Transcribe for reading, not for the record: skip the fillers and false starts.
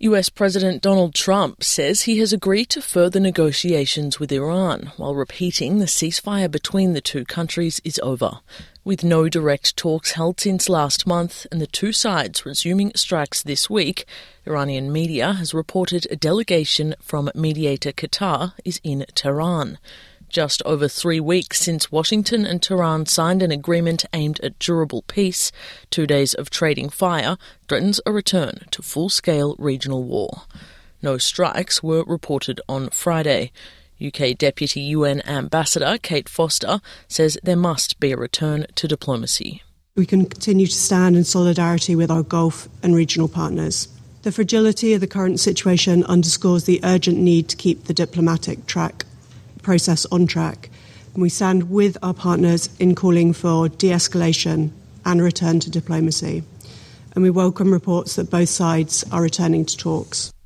US President Donald Trump says he has agreed to further negotiations with Iran, while repeating the ceasefire between the two countries is over. With no direct talks held since last month and the two sides resuming strikes this week, Iranian media has reported a delegation from mediator Qatar is in Tehran. Just over 3 weeks since Washington and Tehran signed an agreement aimed at durable peace, 2 days of trading fire threatens a return to full-scale regional war. No strikes were reported on Friday. UK Deputy UN Ambassador Kate Foster says there must be a return to diplomacy. We can continue to stand in solidarity with our Gulf and regional partners. The fragility of the current situation underscores the urgent need to keep the diplomatic process on track, and we stand with our partners in calling for de-escalation and a return to diplomacy. And we welcome reports that both sides are returning to talks.